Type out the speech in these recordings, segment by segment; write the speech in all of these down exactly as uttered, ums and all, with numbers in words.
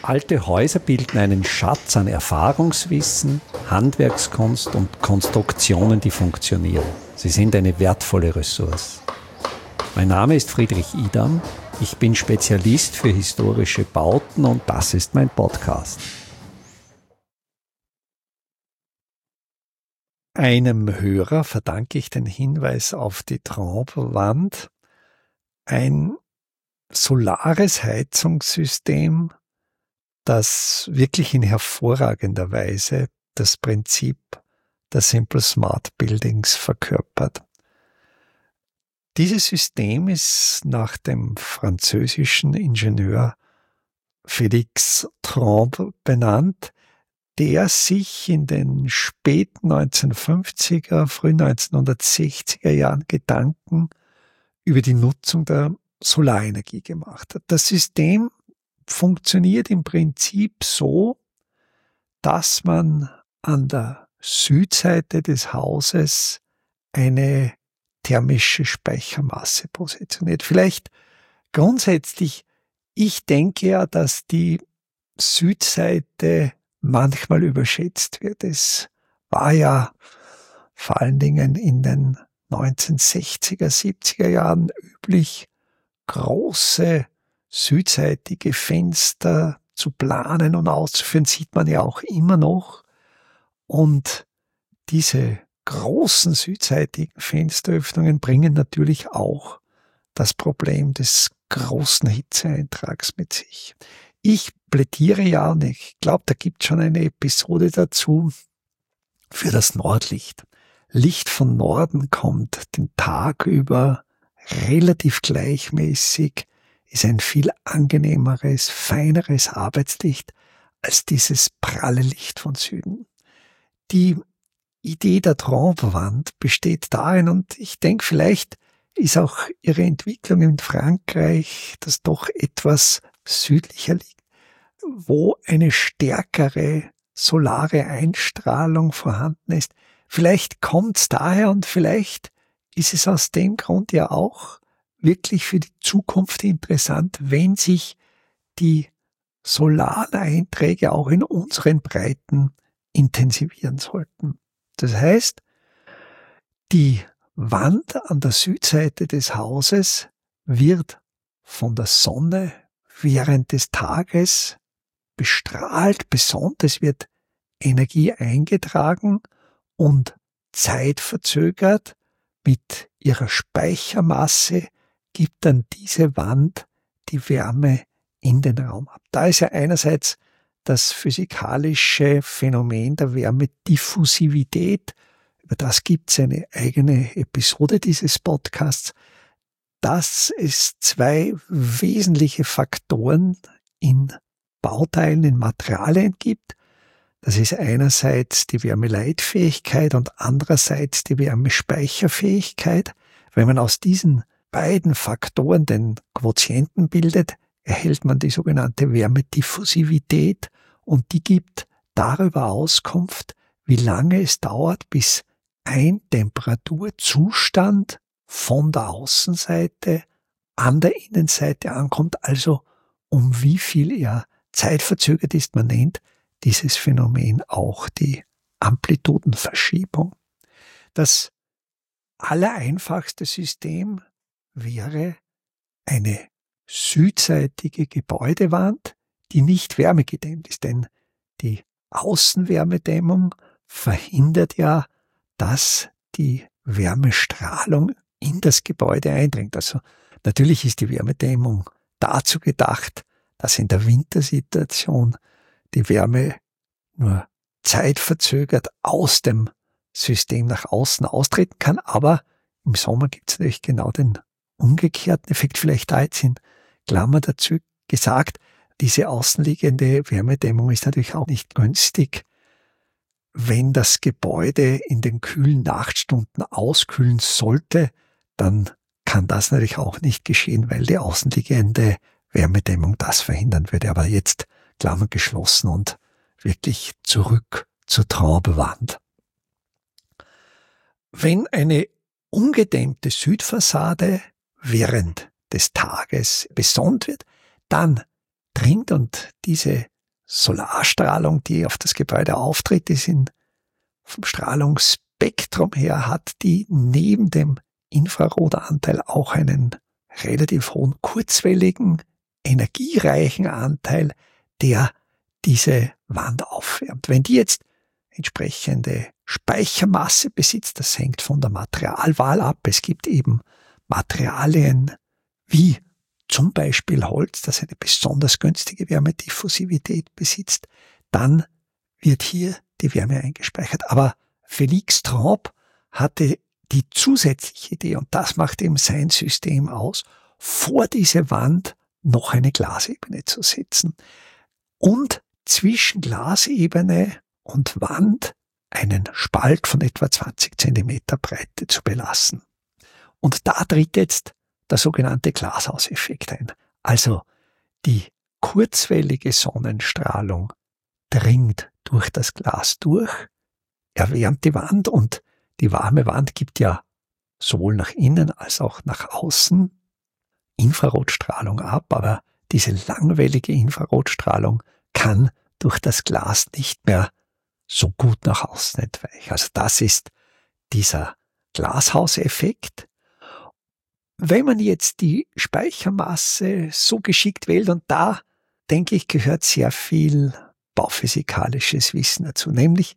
Alte Häuser bilden einen Schatz an Erfahrungswissen, Handwerkskunst und Konstruktionen, die funktionieren. Sie sind eine wertvolle Ressource. Mein Name ist Friedrich Idam. Ich bin Spezialist für historische Bauten und das ist mein Podcast. Einem Hörer verdanke ich den Hinweis auf die Trombe-Wand. Ein solares Heizungssystem, das wirklich in hervorragender Weise das Prinzip der Simple Smart Buildings verkörpert. Dieses System ist nach dem französischen Ingenieur Félix Trombe benannt, der sich in den späten neunzehnhundertfünfziger, frühen neunzehnhundertsechziger Jahren Gedanken über die Nutzung der Solarenergie gemacht hat. Das System funktioniert im Prinzip so, dass man an der Südseite des Hauses eine thermische Speichermasse positioniert. Vielleicht grundsätzlich, ich denke ja, dass die Südseite manchmal überschätzt wird. Es war ja vor allen Dingen in den neunzehnhundertsechziger, siebziger Jahren üblich, große südseitige Fenster zu planen und auszuführen, sieht man ja auch immer noch. Und diese großen südseitigen Fensteröffnungen bringen natürlich auch das Problem des großen Hitzeeintrags mit sich. Ich plädiere ja, und ich glaube, da gibt es schon eine Episode dazu, für das Nordlicht. Licht von Norden kommt den Tag über relativ gleichmäßig, ist ein viel angenehmeres, feineres Arbeitslicht als dieses pralle Licht von Süden. Die Idee der Trombe-Wand besteht darin, und ich denke, vielleicht ist auch ihre Entwicklung in Frankreich, das doch etwas südlicher liegt, wo eine stärkere solare Einstrahlung vorhanden ist. Vielleicht kommt es daher und vielleicht ist es aus dem Grund ja auch wirklich für die Zukunft interessant, wenn sich die Solareinträge auch in unseren Breiten intensivieren sollten. Das heißt, die Wand an der Südseite des Hauses wird von der Sonne während des Tages bestrahlt, besonnt, es wird Energie eingetragen und zeitverzögert mit ihrer Speichermasse gibt dann diese Wand die Wärme in den Raum ab. Da ist ja einerseits das physikalische Phänomen der Wärmediffusivität, über das gibt es eine eigene Episode dieses Podcasts, dass es zwei wesentliche Faktoren in Bauteilen, in Materialien gibt. Das ist einerseits die Wärmeleitfähigkeit und andererseits die Wärmespeicherfähigkeit. Wenn man aus diesen beiden Faktoren den Quotienten bildet, erhält man die sogenannte Wärmediffusivität und die gibt darüber Auskunft, wie lange es dauert, bis ein Temperaturzustand von der Außenseite an der Innenseite ankommt, also um wie viel er zeitverzögert ist. Man nennt dieses Phänomen auch die Amplitudenverschiebung. Das allereinfachste System wäre eine südseitige Gebäudewand, die nicht wärmegedämmt ist, denn die Außenwärmedämmung verhindert ja, dass die Wärmestrahlung in das Gebäude eindringt. Also natürlich ist die Wärmedämmung dazu gedacht, dass in der Wintersituation die Wärme nur zeitverzögert aus dem System nach außen austreten kann, aber im Sommer gibt es natürlich genau den umgekehrten Effekt, vielleicht da jetzt in Klammer dazu gesagt, diese außenliegende Wärmedämmung ist natürlich auch nicht günstig. Wenn das Gebäude in den kühlen Nachtstunden auskühlen sollte, dann kann das natürlich auch nicht geschehen, weil die außenliegende Wärmedämmung das verhindern würde. Aber jetzt Klammer geschlossen und wirklich zurück zur Trombe-Wand. Wenn eine ungedämmte Südfassade während des Tages besonnt wird, dann dringt, und diese Solarstrahlung, die auf das Gebäude auftritt, ist in, vom Strahlungsspektrum her, hat die neben dem Infrarotanteil auch einen relativ hohen kurzwelligen, energiereichen Anteil, der diese Wand aufwärmt. Wenn die jetzt entsprechende Speichermasse besitzt, das hängt von der Materialwahl ab. Es gibt eben Materialien wie zum Beispiel Holz, das eine besonders günstige Wärmediffusivität besitzt, dann wird hier die Wärme eingespeichert. Aber Félix Tromp hatte die zusätzliche Idee, und das macht eben sein System aus, vor diese Wand noch eine Glasebene zu setzen und zwischen Glasebene und Wand einen Spalt von etwa zwanzig Zentimeter Breite zu belassen. Und da tritt jetzt der sogenannte Glashauseffekt ein. Also die kurzwellige Sonnenstrahlung dringt durch das Glas durch, erwärmt die Wand, und die warme Wand gibt ja sowohl nach innen als auch nach außen Infrarotstrahlung ab, aber diese langwellige Infrarotstrahlung kann durch das Glas nicht mehr so gut nach außen entweichen. Also das ist dieser Glashauseffekt. Wenn man jetzt die Speichermasse so geschickt wählt, und da, denke ich, gehört sehr viel bauphysikalisches Wissen dazu, nämlich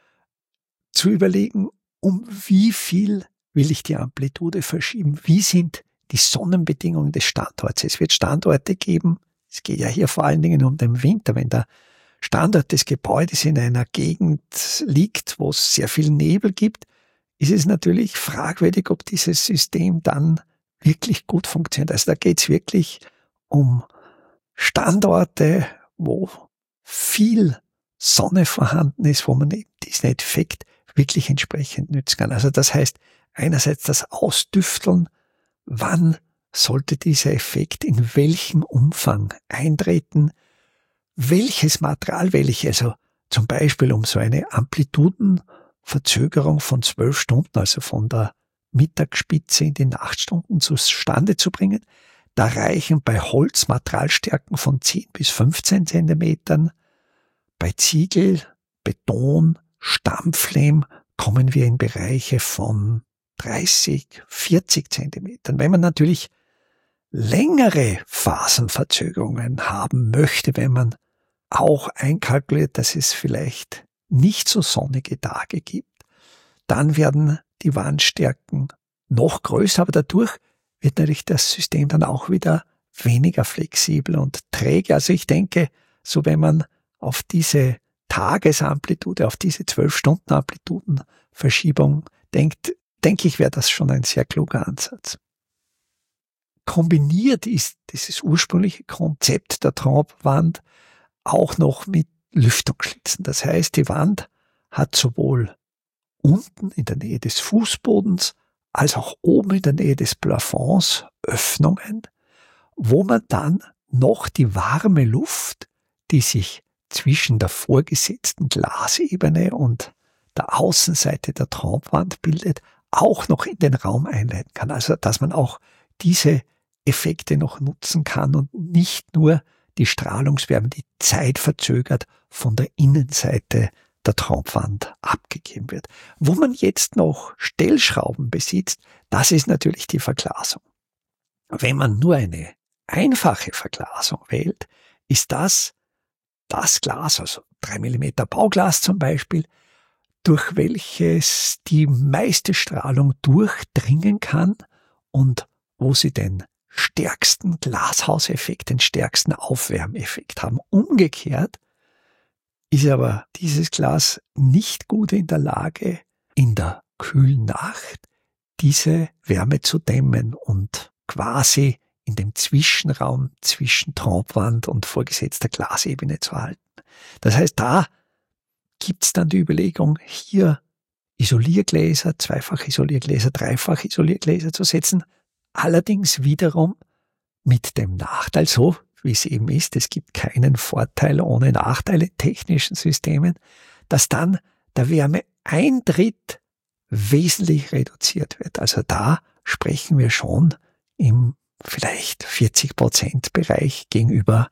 zu überlegen, um wie viel will ich die Amplitude verschieben, wie sind die Sonnenbedingungen des Standorts. Es wird Standorte geben, es geht ja hier vor allen Dingen um den Winter, wenn der Standort des Gebäudes in einer Gegend liegt, wo es sehr viel Nebel gibt, ist es natürlich fragwürdig, ob dieses System dann wirklich gut funktioniert. Also da geht es wirklich um Standorte, wo viel Sonne vorhanden ist, wo man eben diesen Effekt wirklich entsprechend nützen kann. Also das heißt, einerseits das Ausdüfteln, wann sollte dieser Effekt in welchem Umfang eintreten, welches Material wähle ich, also zum Beispiel um so eine Amplitudenverzögerung von zwölf Stunden, also von der Mittagsspitze in die Nachtstunden zustande zu bringen. Da reichen bei Holz Materialstärken von zehn bis fünfzehn Zentimetern. Bei Ziegel, Beton, Stampflehm kommen wir in Bereiche von dreißig, vierzig Zentimetern. Wenn man natürlich längere Phasenverzögerungen haben möchte, wenn man auch einkalkuliert, dass es vielleicht nicht so sonnige Tage gibt, dann werden die Wandstärken noch größer, aber dadurch wird natürlich das System dann auch wieder weniger flexibel und träge. Also ich denke, so wenn man auf diese Tagesamplitude, auf diese zwölf-Stunden-Amplitudenverschiebung denkt, denke ich, wäre das schon ein sehr kluger Ansatz. Kombiniert ist dieses ursprüngliche Konzept der Tromp-Wand auch noch mit Lüftungsschlitzen. Das heißt, die Wand hat sowohl unten in der Nähe des Fußbodens als auch oben in der Nähe des Plafonds Öffnungen, wo man dann noch die warme Luft, die sich zwischen der vorgesetzten Glasebene und der Außenseite der Tromp-Wand bildet, auch noch in den Raum einleiten kann. Also dass man auch diese Effekte noch nutzen kann und nicht nur die Strahlungswärme, die zeitverzögert von der Innenseite der Tromp-Wand abgegeben wird. Wo man jetzt noch Stellschrauben besitzt, das ist natürlich die Verglasung. Wenn man nur eine einfache Verglasung wählt, ist das das Glas, also drei Millimeter Bauglas zum Beispiel, durch welches die meiste Strahlung durchdringen kann und wo sie den stärksten Glashauseffekt, den stärksten Aufwärmeffekt haben. Umgekehrt ist aber dieses Glas nicht gut in der Lage, in der kühlen Nacht diese Wärme zu dämmen und quasi in dem Zwischenraum zwischen Tromp-Wand und vorgesetzter Glasebene zu halten. Das heißt, da gibt's dann die Überlegung, hier Isoliergläser, Zweifach-Isoliergläser, Dreifach-Isoliergläser zu setzen. Allerdings wiederum mit dem Nachteil, so wie es eben ist, es gibt keinen Vorteil ohne Nachteile in technischen Systemen, dass dann der Wärmeeintritt wesentlich reduziert wird. Also da sprechen wir schon im vielleicht vierzig Prozent Bereich gegenüber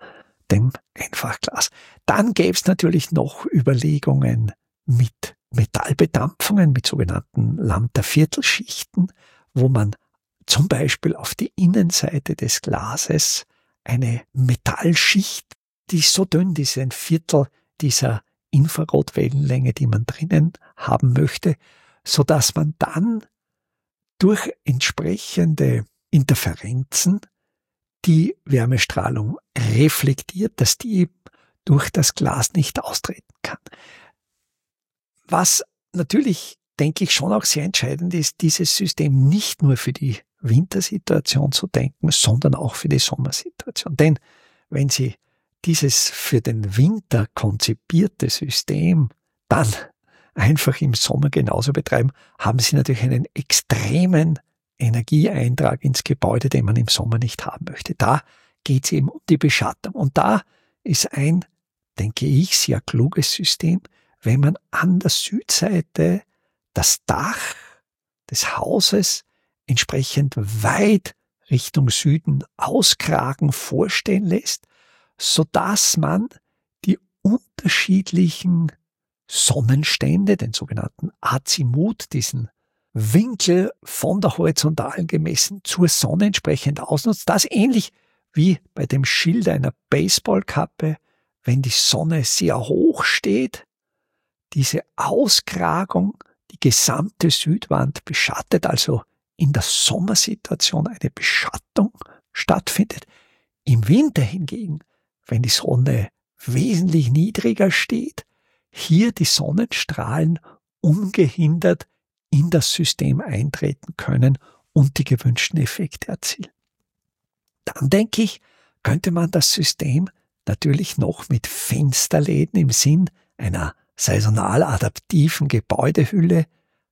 dem Einfachglas. Dann gäbe es natürlich noch Überlegungen mit Metallbedampfungen, mit sogenannten Lambda-Viertelschichten, wo man zum Beispiel auf die Innenseite des Glases eine Metallschicht, die ist so dünn, die ist ein Viertel dieser Infrarotwellenlänge, die man drinnen haben möchte, so dass man dann durch entsprechende Interferenzen die Wärmestrahlung reflektiert, dass die eben durch das Glas nicht austreten kann. Was natürlich, denke ich, schon auch sehr entscheidend ist, dieses System nicht nur für die Wintersituation zu denken, sondern auch für die Sommersituation. Denn wenn Sie dieses für den Winter konzipierte System dann einfach im Sommer genauso betreiben, haben Sie natürlich einen extremen Energieeintrag ins Gebäude, den man im Sommer nicht haben möchte. Da geht es eben um die Beschattung. Und da ist ein, denke ich, sehr kluges System, wenn man an der Südseite das Dach des Hauses entsprechend weit Richtung Süden auskragen vorstellen lässt, so dass man die unterschiedlichen Sonnenstände, den sogenannten Azimut, diesen Winkel von der horizontalen gemessen zur Sonne entsprechend ausnutzt. Das ähnlich wie bei dem Schild einer Baseballkappe, wenn die Sonne sehr hoch steht, diese Auskragung die gesamte Südwand beschattet, also in der Sommersituation eine Beschattung stattfindet. Im Winter hingegen, wenn die Sonne wesentlich niedriger steht, hier die Sonnenstrahlen ungehindert in das System eintreten können und die gewünschten Effekte erzielen. Dann denke ich, könnte man das System natürlich noch mit Fensterläden im Sinn einer saisonal adaptiven Gebäudehülle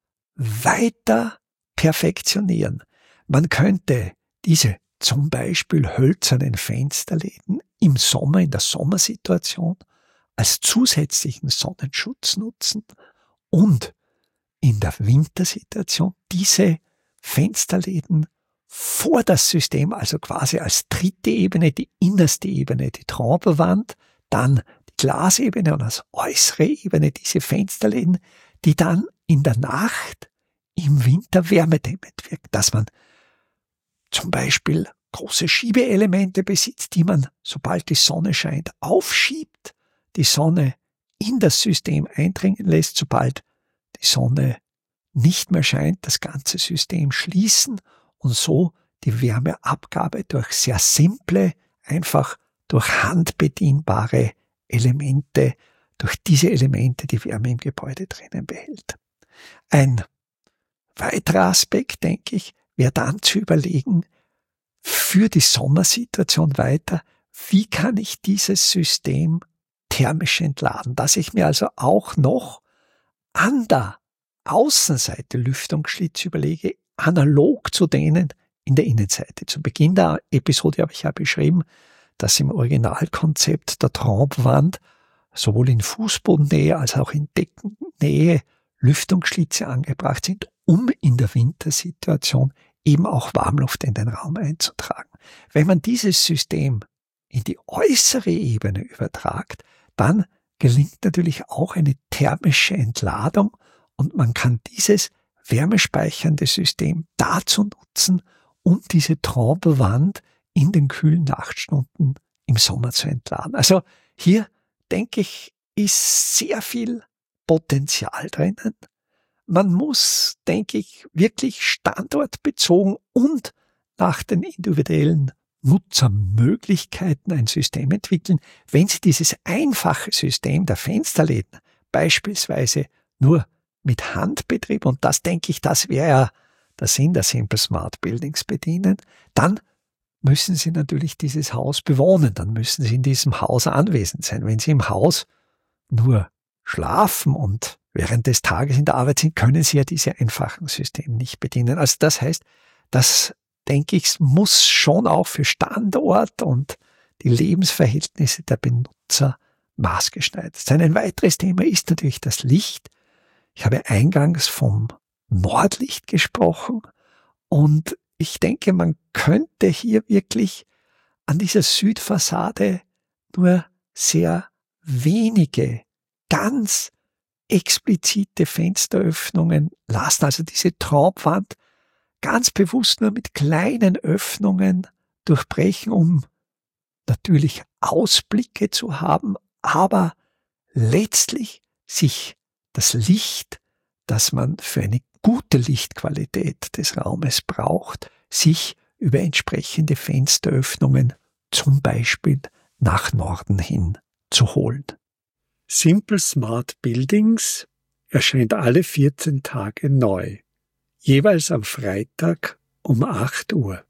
weiter perfektionieren. Man könnte diese zum Beispiel hölzernen Fensterläden im Sommer, in der Sommersituation, als zusätzlichen Sonnenschutz nutzen und in der Wintersituation diese Fensterläden vor das System, also quasi als dritte Ebene, die innerste Ebene, die Tromperwand, dann die Glasebene und als äußere Ebene diese Fensterläden, die dann in der Nacht im Winter wärmedämmend wirken, dass man zum Beispiel große Schiebeelemente besitzt, die man, sobald die Sonne scheint, aufschiebt, die Sonne in das System eindringen lässt, sobald die Sonne nicht mehr scheint, das ganze System schließen und so die Wärmeabgabe durch sehr simple, einfach durch handbedienbare Elemente, durch diese Elemente die Wärme im Gebäude drinnen behält. Ein weiterer Aspekt, denke ich, wäre dann zu überlegen, für die Sommersituation weiter, wie kann ich dieses System thermisch entladen, dass ich mir also auch noch an der Außenseite Lüftungsschlitze überlege, analog zu denen in der Innenseite. Zu Beginn der Episode habe ich ja beschrieben, dass im Originalkonzept der Trompe-Wand sowohl in Fußbodennähe als auch in Deckennähe Lüftungsschlitze angebracht sind, um in der Wintersituation eben auch Warmluft in den Raum einzutragen. Wenn man dieses System in die äußere Ebene übertragt, dann gelingt natürlich auch eine thermische Entladung und man kann dieses wärmespeichernde System dazu nutzen, um diese Trompe-Wand in den kühlen Nachtstunden im Sommer zu entladen. Also hier, denke ich, ist sehr viel Potenzial drinnen. Man muss, denke ich, wirklich standortbezogen und nach den individuellen Nutzermöglichkeiten ein System entwickeln. Wenn Sie dieses einfache System der Fensterläden beispielsweise nur mit Handbetrieb, und das denke ich, das wäre ja der Sinn der Simple Smart Buildings bedienen, dann müssen Sie natürlich dieses Haus bewohnen, dann müssen Sie in diesem Haus anwesend sein. Wenn Sie im Haus nur schlafen und während des Tages in der Arbeit sind, können Sie ja diese einfachen Systeme nicht bedienen. Also das heißt, das, denke ich, muss schon auch für Standort und die Lebensverhältnisse der Benutzer maßgeschneidert sein. Ein weiteres Thema ist natürlich das Licht. Ich habe eingangs vom Nordlicht gesprochen und ich denke, man könnte hier wirklich an dieser Südfassade nur sehr wenige, ganz explizite Fensteröffnungen lassen, also diese Traumwand ganz bewusst nur mit kleinen Öffnungen durchbrechen, um natürlich Ausblicke zu haben, aber letztlich sich das Licht, das man für eine gute Lichtqualität des Raumes braucht, sich über entsprechende Fensteröffnungen zum Beispiel nach Norden hin zu holen. Simple Smart Buildings erscheint alle vierzehn Tage neu, jeweils am Freitag um acht Uhr.